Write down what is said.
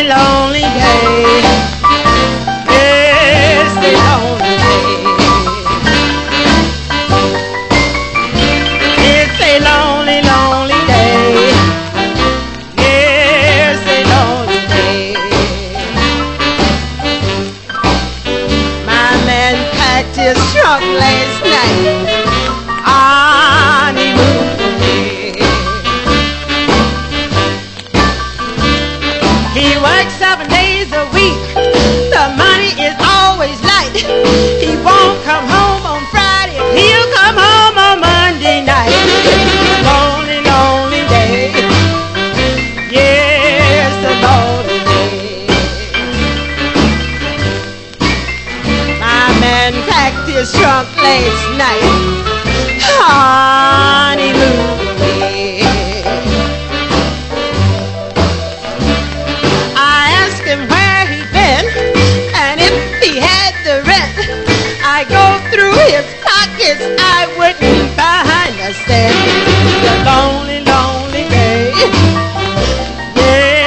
lonely day. Yes, a lonely day. It's a lonely, lonely day. Yes, a lonely day. My man packed his trunk last night. He works 7 days a week. The money is always light. He won't come home on Friday. He'll come home on Monday night. It's a lonely, lonely day. Yes, a lonely day. My man packed his trunk last night. Honeymoon day. I go through his pockets, I wouldn't find a cent.